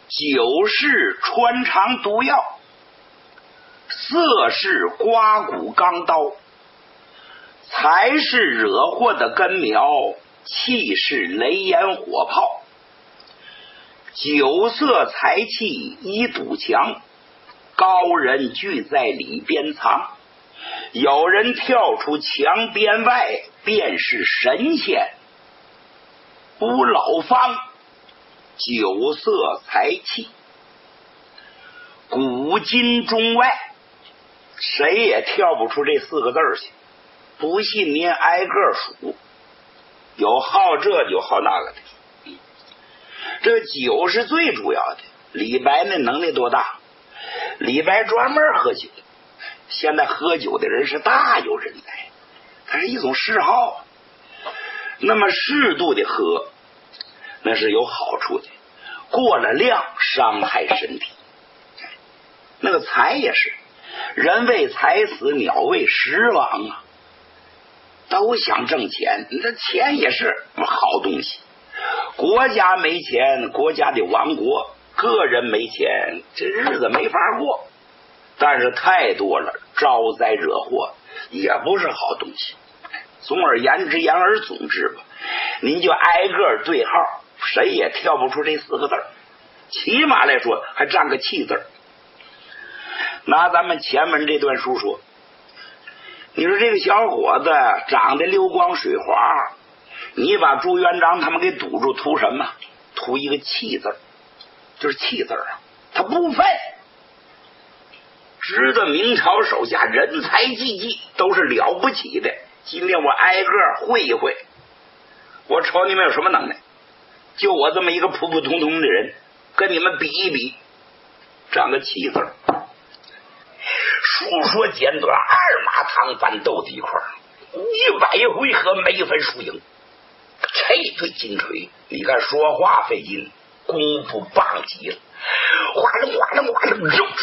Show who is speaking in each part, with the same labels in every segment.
Speaker 1: 酒是穿肠毒药，色是刮骨钢刀，财是惹祸的根苗，气是雷烟火炮。酒色财气一堵墙，高人聚在里边藏。有人跳出墙边外，便是神仙。不老方，酒色财气，古今中外，谁也跳不出这4个字去。不信您挨个数，有好这有好那个的。这酒是最主要的。李白那能耐多大？李白专门喝酒，现在喝酒的人是大有人在，它是一种嗜好。那么适度的喝，那是有好处的，过了量伤害身体。那个财也是，人为财死，鸟为食亡啊，都想挣钱，这钱也是好东西。国家没钱，国家的亡国；个人没钱，这日子没法过。但是太多了，招灾惹祸，也不是好东西。总而言之，言而总之吧，您就挨个对号，谁也跳不出这4个字，起码来说还占个气字。拿咱们前文这段书说，你说这个小伙子长得溜光水滑，你把朱元璋他们给堵住，图什么？图一个气字，就是气字啊，他不废。知道明朝手下人才济济，都是了不起的。今天我挨个会一会，我瞅你们有什么能耐？就我这么一个普普通通的人，跟你们比一比，占个气字。述说简短，二马堂翻斗的一块，100回合没分输赢。这对金锤，你看说话费劲，功夫棒极了，哗啦哗啦哗啦，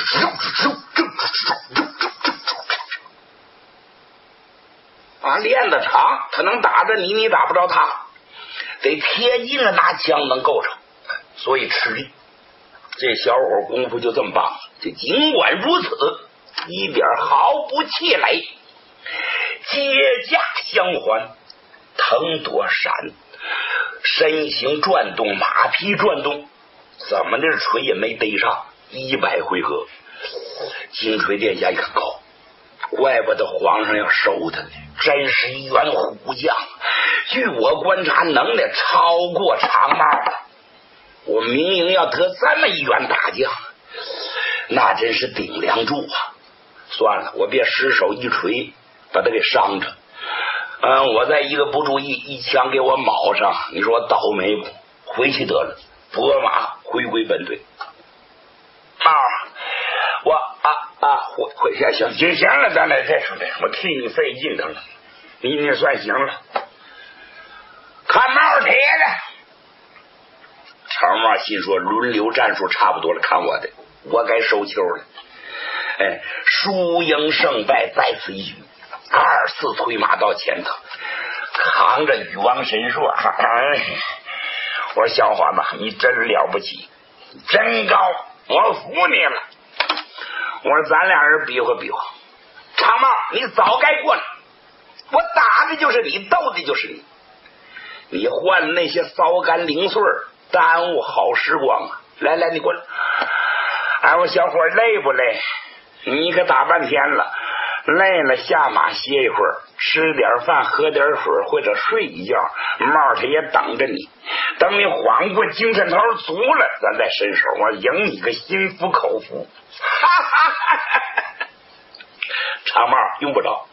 Speaker 1: 啊，练得长，他能打着你，你打不着他，得贴近了拿枪能够着，所以吃力。这小伙功夫就这么棒，就尽管如此，一点毫不气馁，接驾相还，腾躲闪，身形转动，马匹转动，怎么这锤也没逮上。100回合，金锤殿下一看高，怪不得皇上要收他呢，真是一员虎将。据我观察，能耐超过长帽了。我明营要得这么一员大将，那真是顶梁柱啊！算了，我别失手一锤把他给伤着。我再一个不注意，一枪给我卯上，你说我倒霉不？回去得了，拨马回归本队。我回下行了，咱俩再说这，我替你费劲的了，你算行了。看帽铁了，长帽心说轮流战术差不多了，看我的，我该收球了。输赢胜败在此一举。2次推马到前头，扛着禹王神硕，我说小伙子，你真了不起，真高，我服你了。我说咱俩人比划比划，长帽你早该过来，我打的就是你，斗的就是你，你换那些骚干零碎，耽误好时光啊！来，你过来。我小伙累不累？你可打半天了，累了下马歇一会儿，吃点饭，喝点水，或者睡一觉。帽他也等着你，等你缓过精神头足了，咱再伸手，我赢你个心服口服。长帽用不着，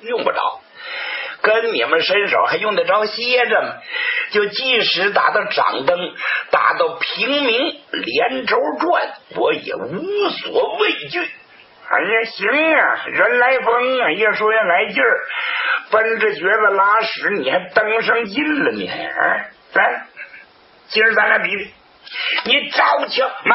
Speaker 1: 跟你们伸手还用得着歇着吗？就即使打到掌灯，打到平明，连轴转，我也无所畏惧。哎呀，行啊，人来疯啊，越说越来劲儿，奔着瘸子拉屎，你还登上劲了你？来，今儿咱俩比比，你招枪慢。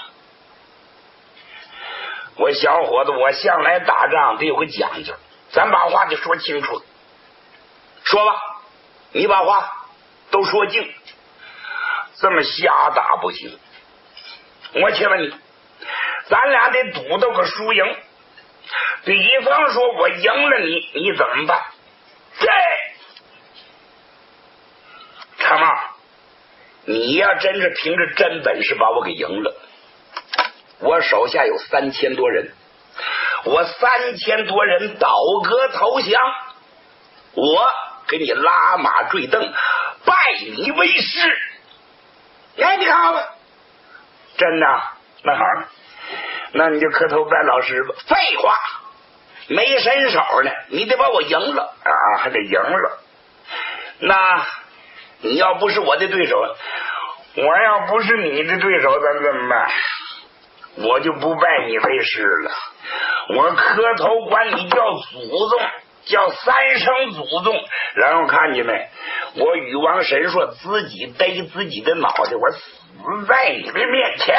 Speaker 1: 我小伙子，我向来打仗得有个讲究，咱把话就说清楚了。说吧，你把话都说净，这么瞎打不行。 我请问你，咱俩得赌到个输赢。比方说我赢了你，你怎么办？对，长毛，你要真是凭着真本事把我给赢了，我手下有3000多人，我3000多人倒戈投降，我给你拉马坠镫，拜你为师。哎，你看吧，真的？那好，那你就磕头拜老师吧。废话，没伸手呢，你得把我赢了啊，还得赢了。那你要不是我的对手，我要不是你的对手，咱怎么办？我就不拜你为师了，我磕头管你叫祖宗，叫3声祖宗。然后看见没，我禹王神说自己逮自己的脑袋，我死在你的面前。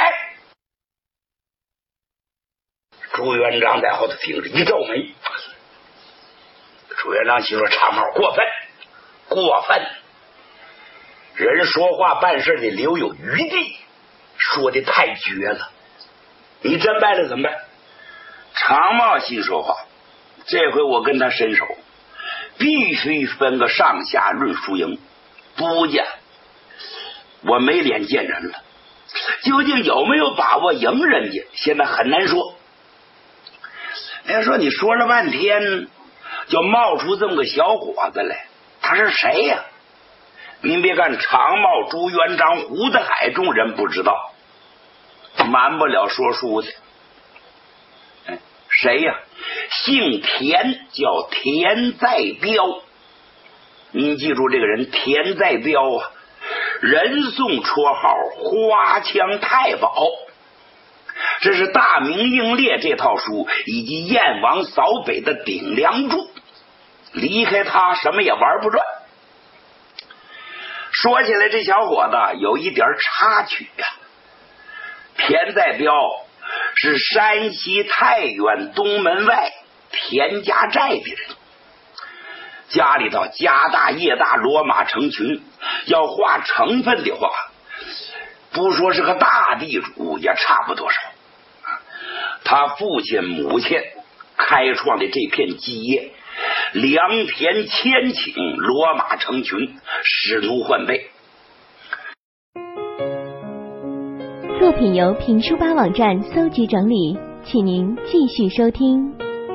Speaker 1: 朱元璋在后头听着一皱眉，朱元璋心说长毛过分，过分，人说话办事得留有余地，说的太绝了，你真败了怎么办？长毛心说话，这回我跟他伸手必须分个上下论输赢，不见我没脸见人了，究竟有没有把握赢人家现在很难说。人家说你说了半天就冒出这么个小伙子来，他是谁呀？您别看长毛、朱元璋、胡德海众人不知道，瞒不了说书的。谁呀？姓田，叫田在彪。您记住这个人田在彪啊，人送绰号花枪太保。这是大明英烈这套书以及燕王扫北的顶梁柱，离开他什么也玩不转。说起来这小伙子有一点插曲啊，田在彪是山西太原东门外田家寨的人，家里头家大业大，骡马成群，要划成分的话，不说是个大地主也差不多少。他父亲母亲开创的这片基业，良田千顷，骡马成群，使奴换辈。
Speaker 2: 作品由评书吧网站搜集整理，请您继续收听。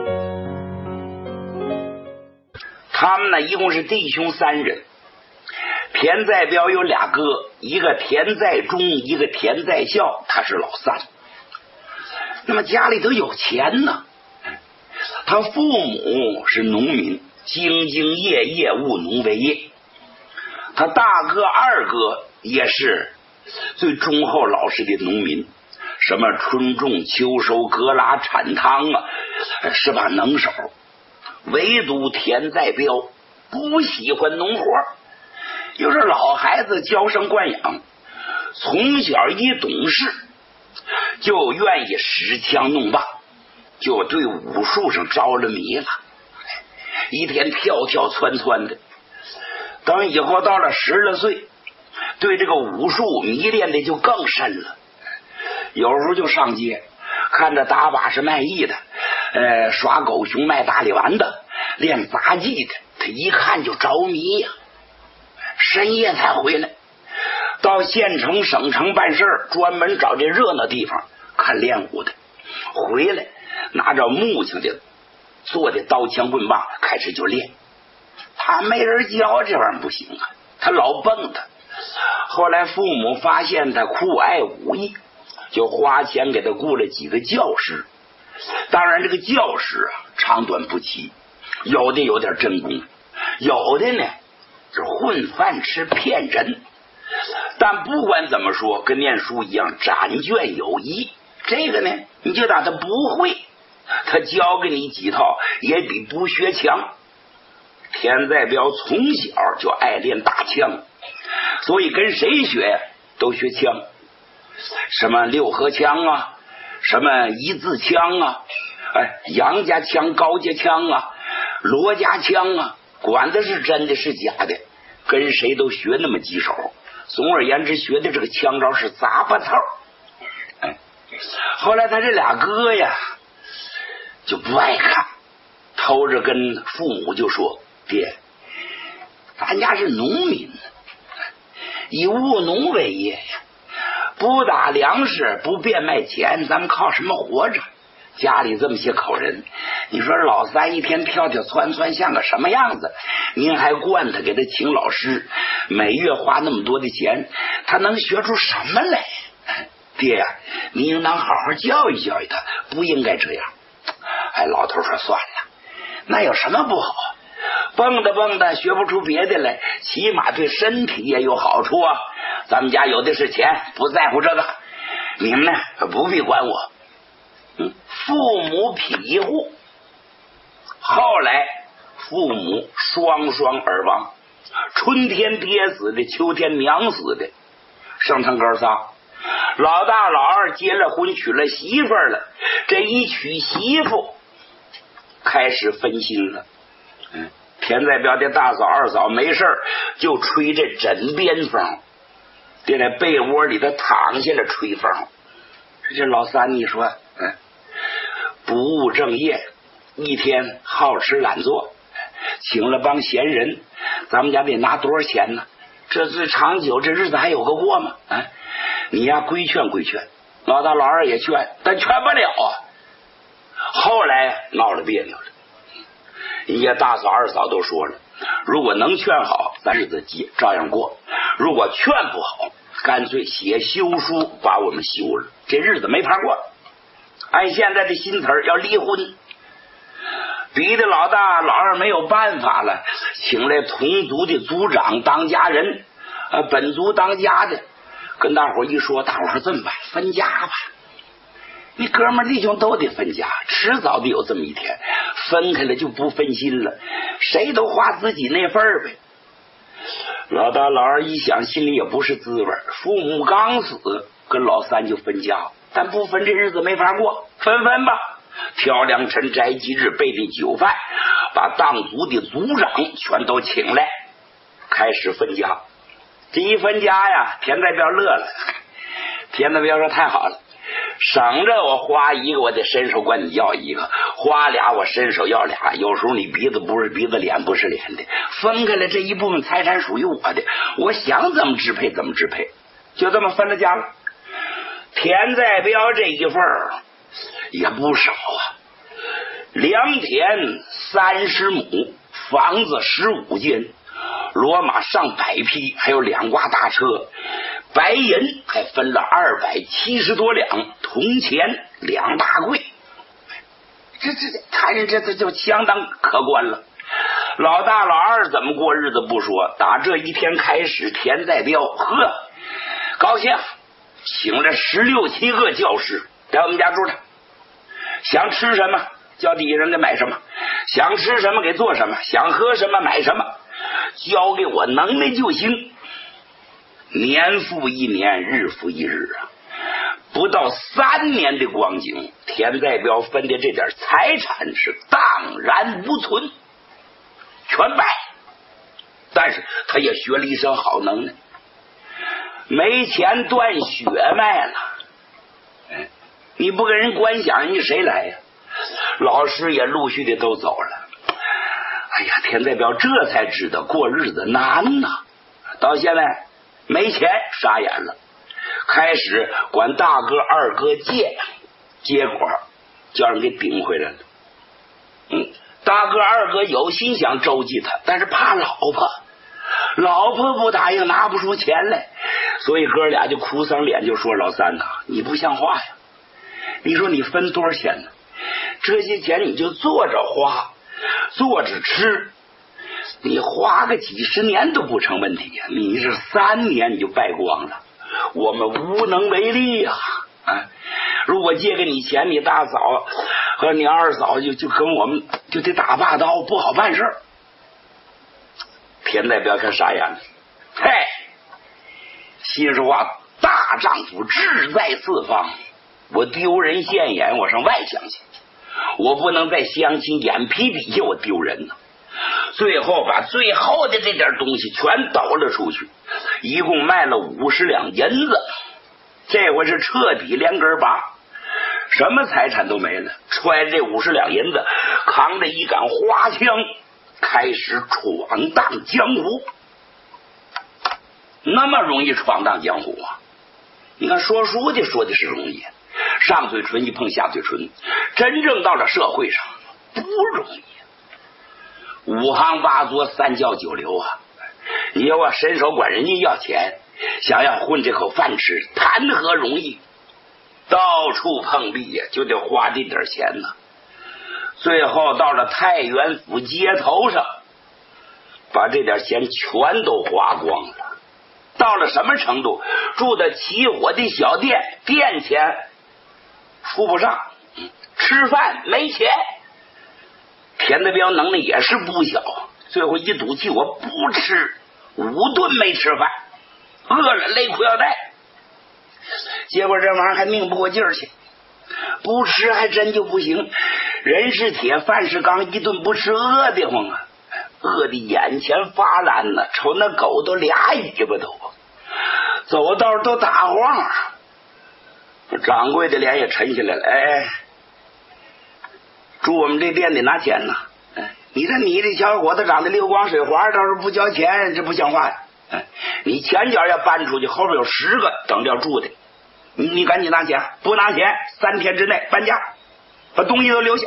Speaker 1: 他们呢一共是弟兄3人，田在彪有2哥，一个田在忠，一个田在孝，他是老3。那么家里头有钱呢，他父母是农民，兢兢业业，务农为业。他大哥2哥也是最忠厚老实的农民，什么春种秋收，割拉产汤啊，是把能手。唯独田在彪不喜欢农活，又是老孩子娇生惯养，从小一懂事就愿意使枪弄棒，就对武术上着了迷了，一天跳跳窜窜的。等以后到了10来岁，对这个武术迷恋的就更深了，有时候就上街看着打把式卖艺的，耍狗熊卖大力丸的，练杂技的，他一看就着迷呀，深夜才回来，到县城省城办事，专门找这热闹地方看练武的，回来拿着木匠的做的刀枪棍棒开始就练。他没人教，这玩意儿不行啊，他老蹦他。后来父母发现他酷爱武艺，就花钱给他雇了几个教师。当然这个教师啊长短不齐，有的有点真功夫，有的呢是混饭吃骗人。但不管怎么说，跟念书一样，展卷有益。这个呢你就当他不会，他教给你几套也比不学强。田在彪从小就爱练大枪，所以跟谁学呀都学枪，什么6合枪啊，什么一字枪啊，杨家枪、高家枪啊，罗家枪啊，管的是真的是假的，跟谁都学那么几手。总而言之，学的这个枪招是杂巴头。 后来他这俩哥呀就不爱看，偷着跟父母就说：“爹，咱家是农民，以务农为业呀，不打粮食，不变卖钱，咱们靠什么活着？家里这么些口人，你说老三一天跳跳窜窜像个什么样子？您还惯他给他请老师，每月花那么多的钱，他能学出什么来？爹呀，你应当好好教育教育他，不应该这样。”哎，老头说：“算了，那有什么不好？蹦跶蹦跶学不出别的来，起码对身体也有好处啊。咱们家有的是钱，不在乎这个，你们呢不必管我。”父母庇护，后来父母双双而亡，春天爹死的，秋天娘死的，剩他哥仨。老大老二结了婚，娶了媳妇了，这一娶媳妇开始分心了。田在彪的大嫂二嫂没事就吹这枕边风，就在被窝里头躺下了吹风。这老三你说不务正业，一天好吃懒做，请了帮闲人，咱们家得拿多少钱呢？这长久这日子还有个过吗？你呀规劝规劝，老大老二也劝，但劝不了啊。后来闹了别扭了，人家大嫂二嫂都说了，如果能劝好，咱日子照样过；如果劝不好，干脆写休书把我们休了，这日子没法过。按现在的新词儿要离婚，逼得老大老二没有办法了，请来同族的族长当家人，本族当家的，跟大伙一说，大伙说这么办，分家吧。你哥们弟兄都得分家，迟早得有这么一天，分开了就不分心了，谁都花自己那份儿呗。老大老二一想，心里也不是滋味，父母刚死，跟老三就分家，但不分这日子没法过，分吧。挑良辰摘吉日备的酒饭，把当族的族长全都请来，开始分家。这一分家呀，田在彪乐了。田在彪说：“太好了，省着我花一个，我得伸手管你要一个；花俩，我伸手要俩。有时候你鼻子不是鼻子，脸不是脸的，分开了这一部分财产属于我的，我想怎么支配怎么支配。”就这么分了家了。田在彪这一份也不少啊，良田30亩，房子15间，骡马上100匹，还有2挂大车，白银还分了270多两，铜钱2大柜。看人这就相当可观了。老大老二怎么过日子不说，打这一天开始，田在彪高兴，请了16、17个教师在我们家住着，想吃什么叫底下人给买什么，想吃什么给做什么，想喝什么买什么，交给我能耐就行。年复一年，日复一日啊，不到3年的光景，田在彪分的这点财产是荡然无存，全败。但是他也学了一身好能耐，没钱断血脉了。你不跟人管饷，人家谁来呀？老师也陆续的都走了。哎呀，田在彪这才知道过日子难呐。到现在没钱傻眼了，开始管大哥二哥借，结果叫人给顶回来了。大哥二哥有心想周济他，但是怕老婆不答应，拿不出钱来，所以哥俩就哭丧脸就说：“老三呐，你不像话呀！你说你分多少钱呢？这些钱你就坐着花，坐着吃，你花个几十年都不成问题呀！你这3年你就败光了，我们无能为力呀！如果借给你钱，你大嫂和你二嫂就跟我们就得打霸道，不好办事。”田在彪看傻眼了，心说话，大丈夫志在四方，我丢人现眼，我上外乡去，我不能在乡亲眼皮底下我丢人呢。最后把最后的这点东西全抖了出去，一共卖了50两银子，这回是彻底连根拔， 什么财产都没了，揣着这50两银子，扛着一杆花枪，开始闯荡江湖。那么容易闯荡江湖啊？你看说书的说的是容易，上嘴唇一碰下嘴唇，真正到了社会上不容易。5行8作3教9流啊！你要我伸手管人家要钱，想要混这口饭吃，谈何容易？到处碰壁呀，就得花这点钱呢。最后到了太原府街头上，把这点钱全都花光了。到了什么程度？住的起火的小店，店钱出不上，吃饭没钱。田德彪能力也是不小，最后一赌气，我不吃，5顿没吃饭，饿了勒裤腰带。结果这玩意儿还拧不过劲儿去，不吃还真就不行。人是铁，饭是钢，一顿不吃饿得慌啊，饿得眼前发蓝呢，瞅那狗都俩尾巴都，走道都打晃。掌柜的脸也沉下来了，哎，住我们这店得拿钱呢。你看你这小伙子长得溜光水滑，倒是不交钱，这不像话呀。你前脚要搬出去，后边有10个等着住的，你赶紧拿钱，不拿钱3天之内搬家，把东西都留下。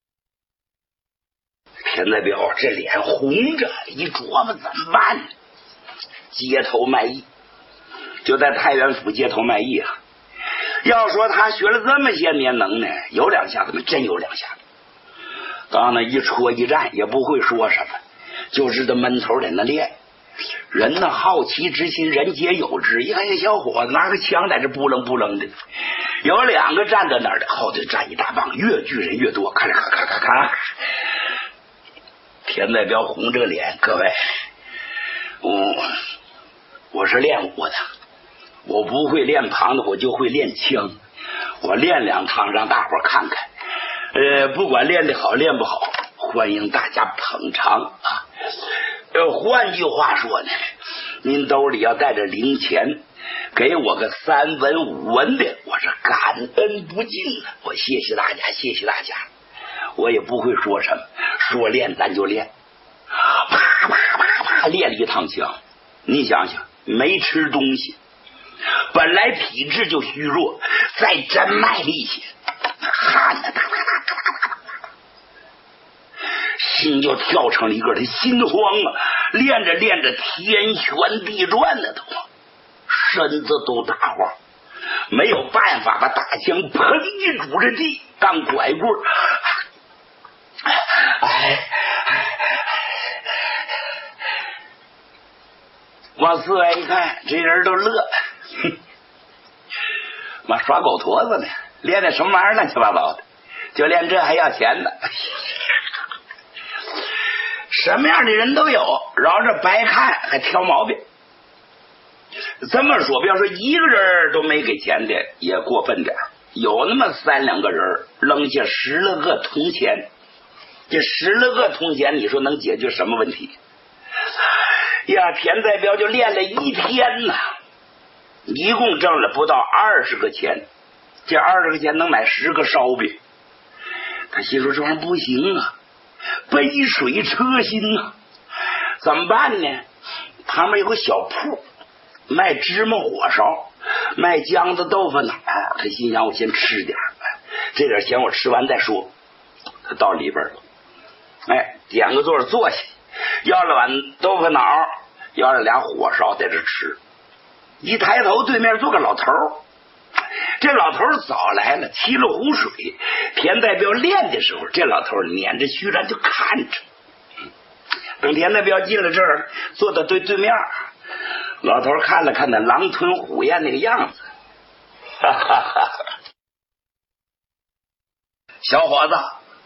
Speaker 1: 田代表这脸红着，一琢磨怎么办？街头卖艺，就在太原府街头卖艺啊。要说他学了这么些年能耐，有2下子吗？真有2下子。到那一戳一站也不会说什么，就知道闷头在那练。人呢好奇之心人皆有之，一看这小伙子拿个枪在这不楞不楞的，有2个站在那儿的，后头站一大帮，越聚人越多，咔咔咔咔咔。田代表红着脸，各位，我是练武的，我不会练旁的，我就会练枪，我练2趟让大伙看看。不管练得好练不好，欢迎大家捧场啊。换句话说呢，您兜里要带着零钱，给我个3文5文的，我是感恩不尽了。我谢谢大家，谢谢大家。我也不会说什么，说练咱就练，啪啪啪啪练了1趟枪。你想想，没吃东西，本来体质就虚弱，再真卖力气，汗呐哒哒哒哒哒，心就跳成了一个，他心慌啊！练着练着天旋地转的都，身子都打晃，没有办法把大枪砰一拄着地当拐棍，往四外一看，这人都乐，妈耍狗驼子呢，练的什么玩意儿乱七八糟的，就练这还要钱的。什么样的人都有，绕着白看还挑毛病。这么说，不要说1个人都没给钱的也过分点，有那么3、2个人扔下10来个铜钱，这10来个铜钱你说能解决什么问题呀？田代表就练了1天呐，一共挣了不到20个钱，这20个钱能买10个烧饼。他心说这玩意儿不行啊，杯水车薪啊，怎么办呢？旁边有个小铺，卖芝麻火烧，卖姜子豆腐脑。他心想我先吃点，这点钱我吃完再说。他到里边了，点个座坐下，要了碗豆腐脑，要了俩火烧在这吃。一抬头，对面坐个老头，这老头早来了，沏了壶水。田代表练的时候，这老头捻着须髯就看着。等田代表进了这儿，坐到对面，老头看了看那狼吞虎咽那个样子，哈哈哈！小伙子，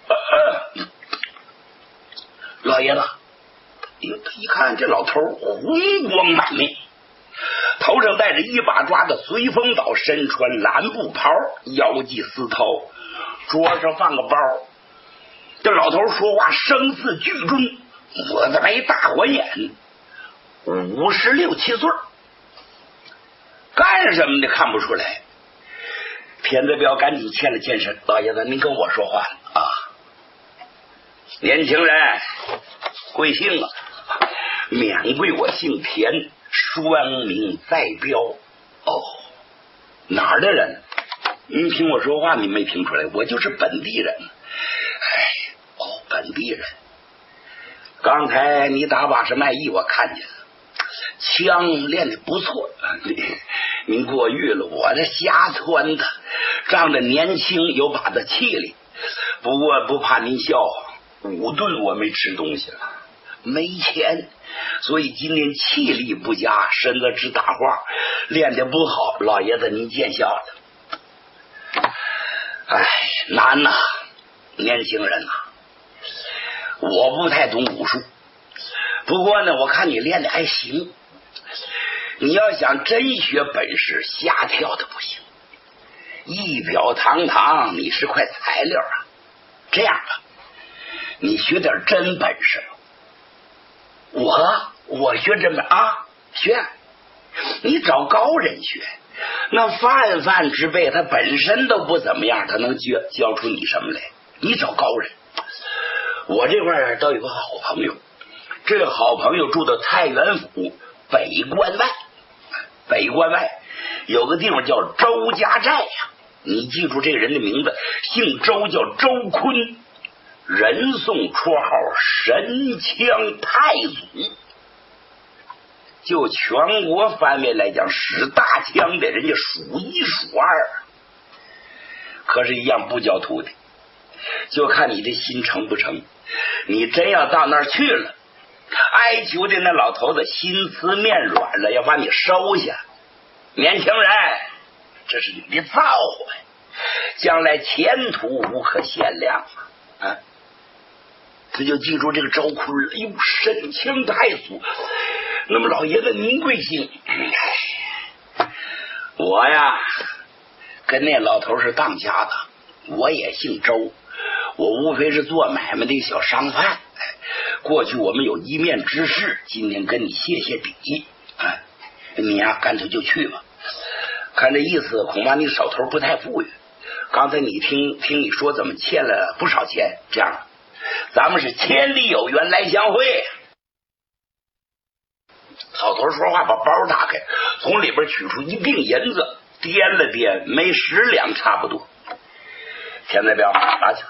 Speaker 1: 老爷子，一看这老头红光满面，头上戴着一把抓的随风倒，身穿蓝布袍，腰系丝绦，桌上放个包。这老头说话声似巨钟，我的没大火眼，56、57岁，干什么的看不出来。 偏子彪赶紧欠了欠身，老爷子您跟我说话啊。年轻人贵姓啊？免贵我姓田，双名在彪。哦，哪儿的人？您听我说话，你没听出来？我就是本地人。本地人。刚才你打把式卖艺，我看见了，枪练得不错。您过誉了，我这瞎窜的，仗着年轻有把子气力。不过不怕您笑话，5顿我没吃东西了，没钱，所以今天气力不佳，身子直打晃，练得不好。老爷子您见笑了。难呐，年轻人呐，我不太懂武术，不过呢，我看你练得还行。你要想真学本事，瞎跳的不行。仪表堂堂，你是块材料啊。这样吧，你学点真本事。我学真本啊？学？你找高人学。那泛之辈，他本身都不怎么样，他能教出你什么来？你找高人。我这块倒有个好朋友，这个好朋友住到太原府北关外。北关外有个地方叫周家寨呀，你记住这个人的名字，姓周，叫周坤，人送绰号神枪太祖。就全国范围来讲，使大枪的人家数1数2，可是一样不教徒弟，就看你的心成不成。你真要到那儿去了，哀求的那老头子心慈面软了，要把你收下。年轻人，这是你的造化，将来前途无可限量啊！这就记住这个周坤了。哟，神枪太祖。那么老爷子您贵姓？我呀跟那老头是当家的，我也姓周，我无非是做买卖的小商贩。过去我们有一面之誓，今天跟你谢谢底。你呀干脆就去吧。看这意思，恐怕你手头不太富裕。刚才你听你说怎么欠了不少钱，这样咱们是千里有缘来相会。老头说话把包打开，从里边取出一锭银子，掂了掂，没10两差不多。田在彪拿去了。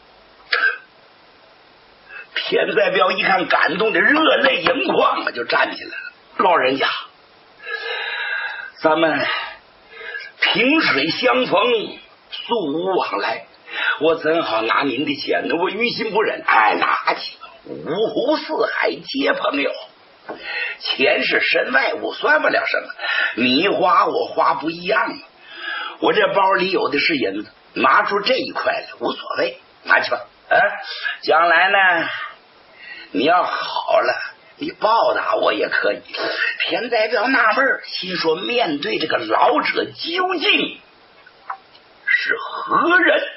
Speaker 1: 田在彪一看，感动的热泪盈眶啊，就站起来了。老人家，咱们萍水相逢，素无往来，我怎好拿您的钱呢？我于心不忍。拿去吧，五湖四海皆朋友，钱是身外物，算不了什么。你花我花不一样嘛。我这包里有的是银子，拿出这一块来无所谓，拿去吧。将来呢，你要好了，你报答我也可以。田代表纳闷，心说面对这个老者究竟是何人？